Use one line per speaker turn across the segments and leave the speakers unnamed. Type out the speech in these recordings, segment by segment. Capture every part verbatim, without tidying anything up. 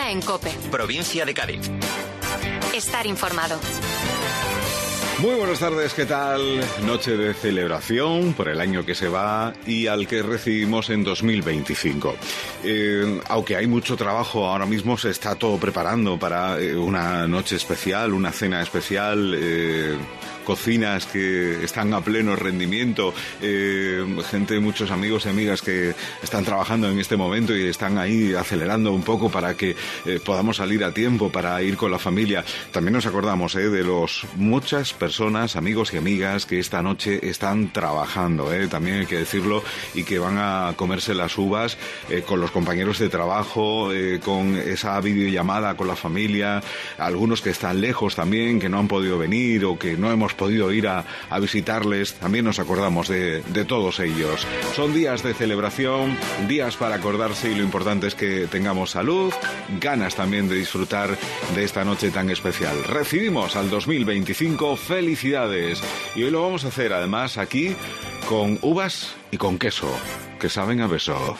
Herrera en COPE.
Provincia de Cádiz.
Estar informado.
Muy buenas tardes, ¿qué tal? Noche de celebración por el año que se va y al que recibimos en dos mil veinticinco. Eh, aunque hay mucho trabajo, ahora mismo se está todo preparando para eh, una noche especial, una cena especial, eh, cocinas que están a pleno rendimiento, eh, gente, muchos amigos y amigas que están trabajando en este momento y están ahí acelerando un poco para que eh, podamos salir a tiempo para ir con la familia. También nos acordamos eh, de los muchas personas, amigos y amigas que esta noche están trabajando, eh, también hay que decirlo, y que van a comerse las uvas eh, con los compañeros de trabajo, eh, con esa videollamada con la familia, algunos que están lejos también, que no han podido venir o que no hemos podido ir a, a visitarles, también nos acordamos de, de todos ellos. Son días de celebración, días para acordarse, y lo importante es que tengamos salud, ganas también de disfrutar de esta noche tan especial. Recibimos al dos mil veinticinco, felicidades, y hoy lo vamos a hacer además aquí con uvas y con queso, que saben a beso.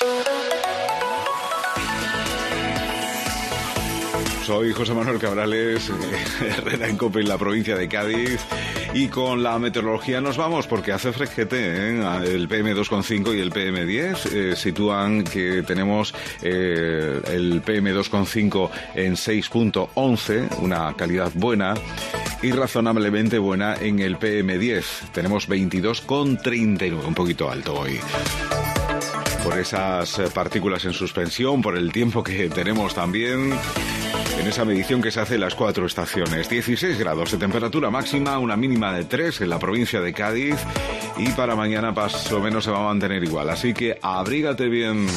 Soy José Manuel Cabrales, Herrera en COPE en la provincia de Cádiz, y con la meteorología nos vamos porque hace fresquete, ¿eh? El P M dos coma cinco y el P M diez eh, sitúan que tenemos eh, el P M dos coma cinco en seis punto once, una calidad buena, y razonablemente buena en el P M diez. Tenemos veintidós coma treinta y nueve, un poquito alto hoy. Por esas partículas en suspensión, por el tiempo que tenemos también en esa medición que se hace en las cuatro estaciones. dieciséis grados de temperatura máxima, una mínima de tres en la provincia de Cádiz, y para mañana más o menos se va a mantener igual, así que abrígate bien.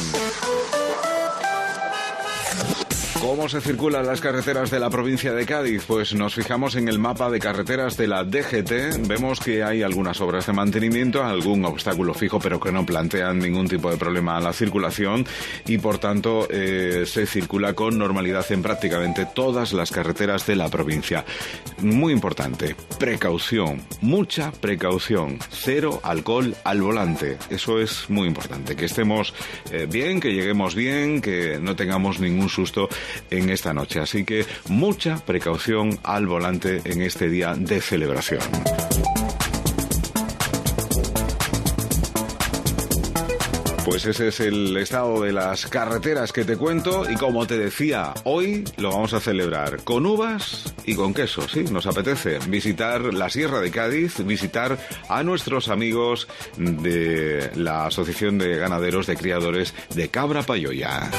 ¿Cómo se circulan las carreteras de la provincia de Cádiz? Pues nos fijamos en el mapa de carreteras de la D G T. Vemos que hay algunas obras de mantenimiento, algún obstáculo fijo, pero que no plantean ningún tipo de problema a la circulación, y por tanto eh, se circula con normalidad en prácticamente todas las carreteras de la provincia. Muy importante, precaución, mucha precaución, cero alcohol al volante. Eso es muy importante, que estemos eh, bien, que lleguemos bien, que no tengamos ningún susto en esta noche, así que mucha precaución al volante en este día de celebración. Pues ese es el estado de las carreteras que te cuento, y como te decía, hoy lo vamos a celebrar con uvas y con queso. Sí, nos apetece visitar la Sierra de Cádiz, visitar a nuestros amigos de la Asociación de Ganaderos de Criadores de Cabra Payoya.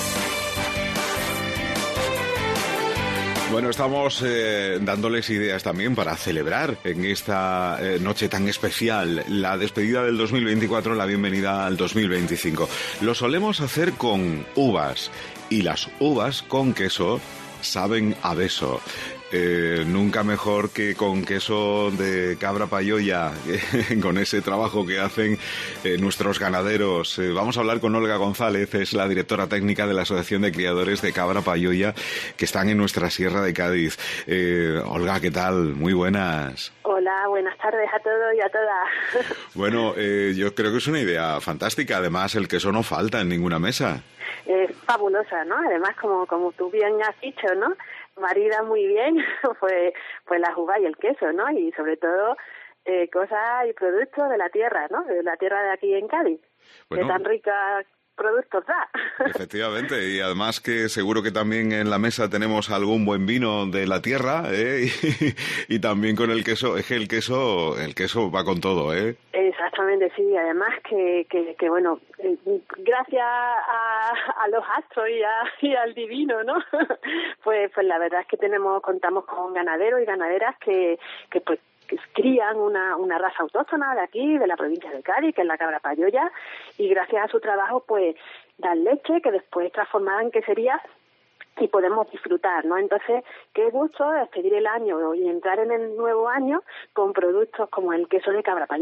Bueno, estamos eh, dándoles ideas también para celebrar en esta eh, noche tan especial la despedida del dos mil veinticuatro, la bienvenida al dos mil veinticinco. Lo solemos hacer con uvas, y las uvas con queso saben a beso. Eh, nunca mejor que con queso de cabra payoya, eh, con ese trabajo que hacen eh, nuestros ganaderos. Eh, vamos a hablar con Olga González, es la directora técnica de la Asociación de Criadores de Cabra Payoya, que están en nuestra Sierra de Cádiz. Eh, Olga, ¿qué tal? Muy buenas.
Hola, buenas tardes a todos y a todas.
Bueno, eh, yo creo que es una idea fantástica. Además, el queso no falta en ninguna mesa.
Es fabulosa, ¿no? Además, como como tú bien has dicho, ¿no? Marida muy bien, pues pues las uvas y el queso, ¿no? Y sobre todo eh, cosas y productos de la tierra, ¿no? De la tierra de aquí en Cádiz, bueno, que tan ricas productos da.
Efectivamente, y además que seguro que también en la mesa tenemos algún buen vino de la tierra, ¿eh? y, y también con el queso, es que el queso, el queso va con todo, ¿eh?
Exactamente, sí, además que, que, que bueno, eh, gracias a, a los astros y, a, y al divino, ¿no? pues pues la verdad es que tenemos, contamos con ganaderos y ganaderas que, que pues que crían una, una raza autóctona de aquí, de la provincia de Cádiz, que es la cabra payoya, y gracias a su trabajo pues dan leche que después transformada en quesería y podemos disfrutar, ¿no? Entonces, qué gusto despedir el año y entrar en el nuevo año con productos como el queso de cabra payoya.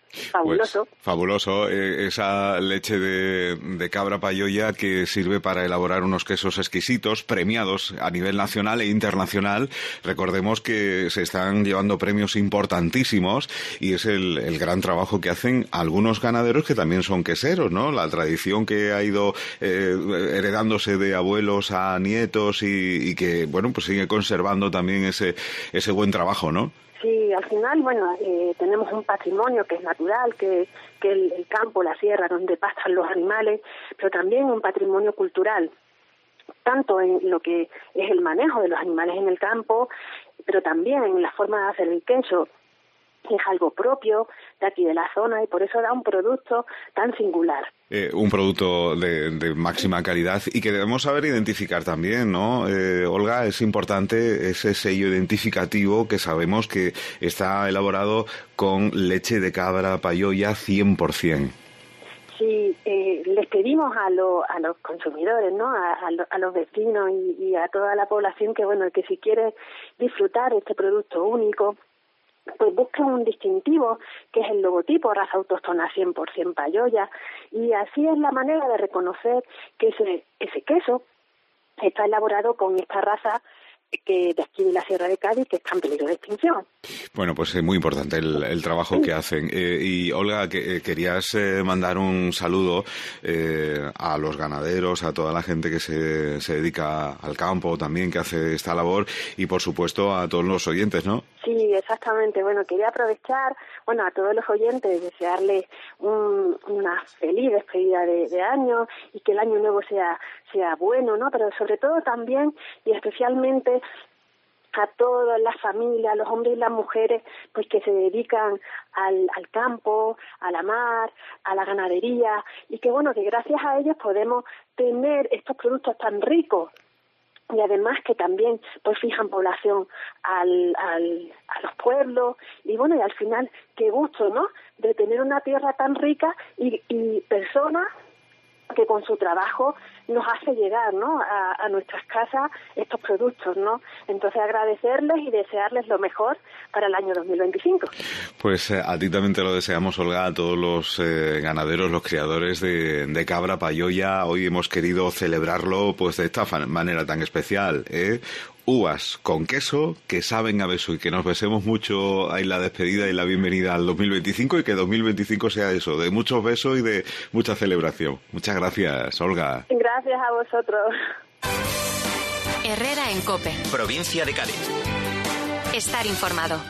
Fabuloso.
Pues, fabuloso. Eh, esa leche de, de cabra payoya que sirve para elaborar unos quesos exquisitos, premiados a nivel nacional e internacional. Recordemos que se están llevando premios importantísimos y es el, el gran trabajo que hacen algunos ganaderos que también son queseros, ¿no? La tradición que ha ido eh, heredándose de abuelos a nietos y, y que, bueno, pues sigue conservando también ese, ese buen trabajo, ¿no?
Sí, al final, bueno, eh, tenemos un patrimonio que es natural, que, que el, el campo, la sierra, donde pastan los animales, pero también un patrimonio cultural, tanto en lo que es el manejo de los animales en el campo, pero también en la forma de hacer el queso. Es algo propio de aquí de la zona y por eso da un producto tan singular.
Eh, un producto de, de máxima calidad y que debemos saber identificar también, ¿no? Eh, Olga, es importante ese sello identificativo que sabemos que está elaborado con leche de cabra payoya cien por ciento.
Sí, eh, les pedimos a, lo, a los consumidores, ¿no? A, a, lo, a los vecinos y, y a toda la población que, bueno, que si quiere disfrutar este producto único, pues busquen un distintivo que es el logotipo raza autóctona cien por ciento payoya, y así es la manera de reconocer que ese, ese queso está elaborado con esta raza que de aquí de la Sierra de Cádiz, que está en peligro de extinción.
Bueno, pues es muy importante el, el trabajo que hacen. Eh, y Olga, que, eh, querías eh, mandar un saludo eh, a los ganaderos, a toda la gente que se, se dedica al campo también, que hace esta labor, y por supuesto a todos los oyentes, ¿no?
Sí, exactamente. Bueno, quería aprovechar, bueno, a todos los oyentes, desearles un, una feliz despedida de, de año y que el año nuevo sea sea bueno, ¿no? Pero sobre todo también y especialmente a todas las familias, los hombres y las mujeres, pues que se dedican al, al campo, a la mar, a la ganadería, y que bueno, que gracias a ellos podemos tener estos productos tan ricos. Y además que también pues fijan población al, al, a los pueblos, y bueno, y al final qué gusto, ¿no?, de tener una tierra tan rica y, y personas que con su trabajo nos hace llegar, ¿no?, a, a nuestras casas estos productos, ¿no? Entonces agradecerles y desearles lo mejor para el año dos mil veinticinco.
Pues eh, a ti también te lo deseamos, Olga, a todos los eh, ganaderos, los criadores de, de cabra payoya. Hoy hemos querido celebrarlo pues de esta manera tan especial, ¿eh? Uvas con queso que saben a beso, y que nos besemos mucho en la despedida y la bienvenida al dos mil veinticinco, y que dos mil veinticinco sea eso, de muchos besos y de mucha celebración. Muchas gracias, Olga.
Gracias a vosotros.
Herrera en COPE.
Provincia de Cádiz.
Estar informado.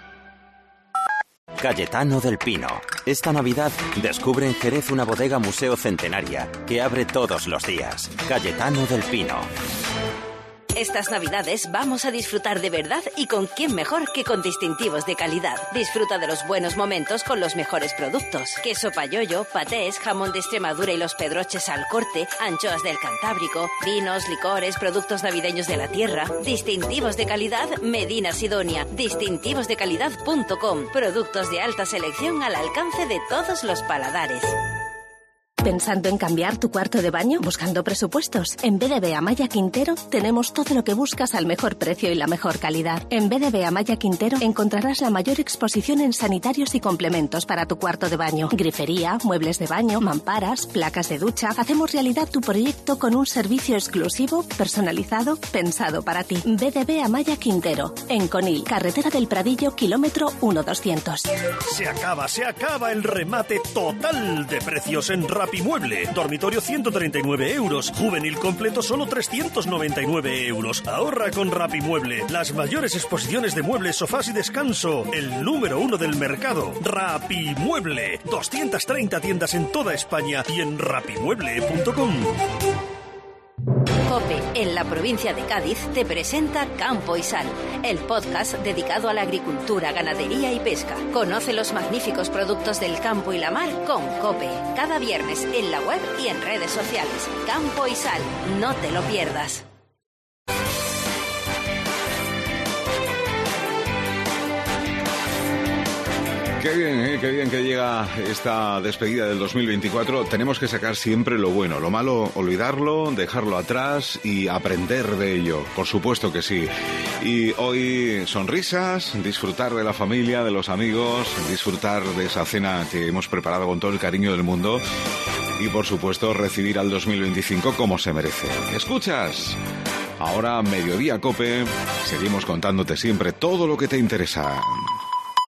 Cayetano del Pino. Esta Navidad descubre en Jerez una bodega museo centenaria que abre todos los días. Cayetano del Pino.
Estas Navidades vamos a disfrutar de verdad, y con quién mejor que con distintivos de calidad. Disfruta de los buenos momentos con los mejores productos. Queso payoyo, patés, jamón de Extremadura y los pedroches al corte, anchoas del Cantábrico, vinos, licores, productos navideños de la tierra. Distintivos de calidad Medina Sidonia. distintivos de calidad punto com. Productos de alta selección al alcance de todos los paladares.
¿Pensando en cambiar tu cuarto de baño? ¿Buscando presupuestos? En B D B Amaya Quintero tenemos todo lo que buscas al mejor precio y la mejor calidad. En B D B Amaya Quintero encontrarás la mayor exposición en sanitarios y complementos para tu cuarto de baño. Grifería, muebles de baño, mamparas, placas de ducha. Hacemos realidad tu proyecto con un servicio exclusivo, personalizado, pensado para ti. B D B Amaya Quintero, en Conil, carretera del Pradillo, kilómetro uno doscientos.
Se acaba, se acaba el remate total de precios en Rappi Mueble. Dormitorio ciento treinta y nueve euros. Juvenil completo solo trescientos noventa y nueve euros. Ahorra con Rappi Mueble. Las mayores exposiciones de muebles, sofás y descanso. El número uno del mercado. Rappi Mueble. doscientas treinta tiendas en toda España y en rapimueble punto com.
COPE, en la provincia de Cádiz, te presenta Campo y Sal, el podcast dedicado a la agricultura, ganadería y pesca. Conoce los magníficos productos del campo y la mar con COPE. Cada viernes en la web y en redes sociales. Campo y Sal, no te lo pierdas.
Qué bien, ¿eh? Qué bien que llega esta despedida del dos mil veinticuatro. Tenemos que sacar siempre lo bueno, lo malo, olvidarlo, dejarlo atrás y aprender de ello. Por supuesto que sí. Y hoy sonrisas, disfrutar de la familia, de los amigos, disfrutar de esa cena que hemos preparado con todo el cariño del mundo. Y por supuesto recibir al dos mil veinticinco como se merece. ¿Escuchas? Ahora Mediodía Cope, seguimos contándote siempre todo lo que te interesa.